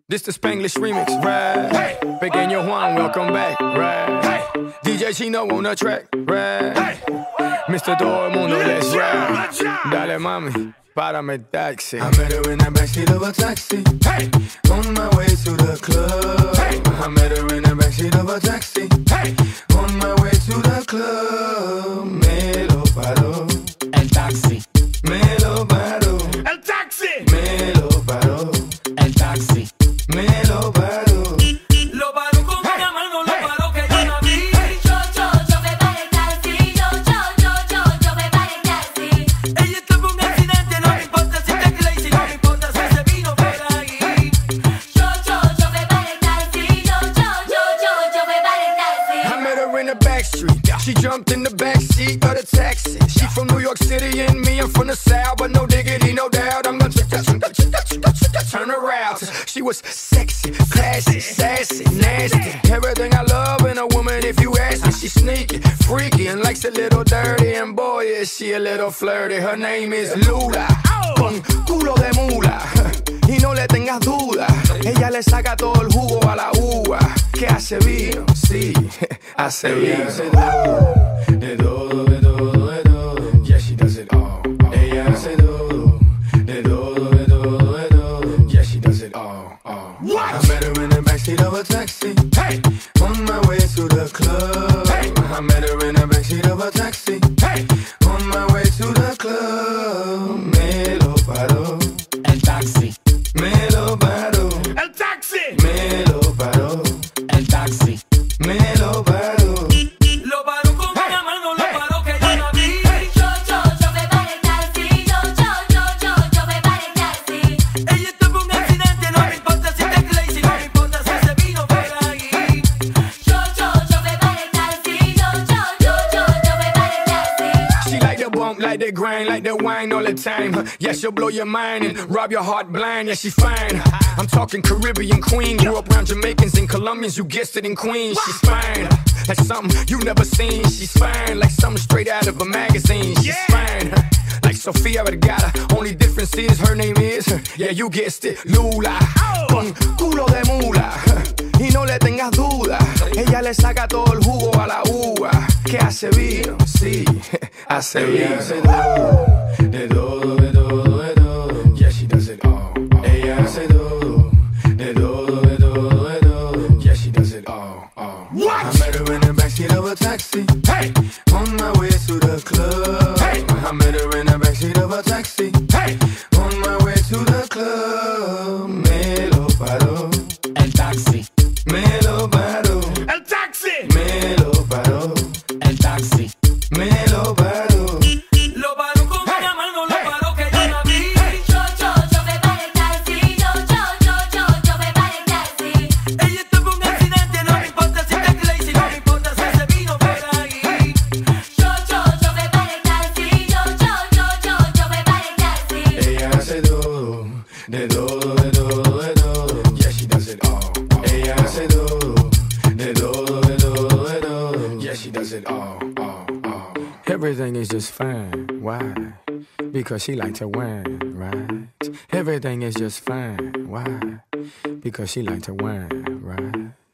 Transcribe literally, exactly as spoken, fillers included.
This the Spanglish remix, right? Hey. Pequeño Juan, welcome back, right? Hey. D J Chino on the track, right? Hey. Mister Todo el mundo, let's ride. Dale mami, párame el taxi. I met her in the backseat of a taxi. Hey. On my way to the club. Hey. I met her in the backseat of a taxi. Hey. On my way to the club. Me lo paró el taxi. Me lo paró el taxi. Me lo paró el taxi. Me lo paró. Lo paró con una mano, lo paró que yo la vi. Yo, yo, yo me paré el taxi. Yo, yo, yo, yo, yo me paré el taxi. Ella tuvo un accidente, no me importa si está crazy, no me importa si se vino por ahí. Yo, yo, yo me paré el taxi. Yo, yo, yo, yo, yo me paré el taxi. I met her in the back street. She jumped in the back seat of the taxi. She from New York City and me, I'm from the South, but no diggity, no doubt. I'm gonna turn her out. She was sexy, classy, sassy, nasty. Everything I love in a woman, if you ask me. She's sneaky, freaky, and likes a little dirty. And boy, is she a little flirty. Her name is Lula, con culo de mula. Y no le tengas duda, ella le saca todo el jugo a la uva. Que hace vino, sí, hace Ella vino. hace todo, de todo, de todo, de todo. Yeah, she does it all. all. Ella hace todo, de todo, de todo, de todo. Yeah, she does it all. all. What? I met her in the backseat of a taxi. Hey. On my way to the club. Hey. I met her in the backseat of a taxi. Hey. On my way to the club. Me lo paró el taxi. Me lo paró El taxi. Me lo paró el taxi. Me lo paró. Lo paró con una mano, lo paró que yo la vi. Yo, yo, yo me paré el taxi. Yo, yo, yo, yo, yo me paré el taxi. Ella tuvo un accidente, no me importa si está crazy, no me importa si se vino por ahí. Yo, yo, yo me paré el taxi. Yo, yo, yo, yo, yo me paré el taxi. She like the bump, like the grind, like the wine all the time. Yeah, she'll blow your mind and rob your heart blind. Yeah, she fine. I'm talking Caribbean queen. Grew up around Jamaicans and Colombians. You guessed it, in Queens. She's fine, like something you never seen. She's fine, like something straight out of a magazine. She's fine, like Sofia Vergara. Only difference is her name is, yeah, you guessed it, Lula. Con culo de mula. Y no le tengas duda, ella le saca todo el jugo a la uva. Que hace vino, sí, hace Ella vino. hace todo, de todo, de todo, de todo. Yeah, she does it all. all. Ella hace todo, de todo, de todo, de todo. Yeah, she does it all. all. What? I met her in the backseat of a taxi. Hey. On my way to the club. Hey. I met her in the backseat of a taxi. Hey. On my way to the club. Me lo paró el taxi. Me lo paró El taxi. Me lo paró el taxi. Me lo paró Lo paró con una mano, lo paró que yo la vi. Yo, yo, yo me paré el taxi. Yo, yo, yo, yo, yo me paré el taxi. Ella tuvo un accidente, no me importa si está crazy, no me importa si se vino por ahí. Yo, yo, yo me paré el taxi. Yo, yo, yo, yo, yo me paré el taxi. Ella hace todo, de todo, de todo, de todo. Yeah, she does it all. all. Ella hace todo, de todo, de todo, de todo. Yeah, she does it all. all, all. Everything is just fine. Why? Because she like to wine, right? Everything is just fine. Why? Because she like to wine, right?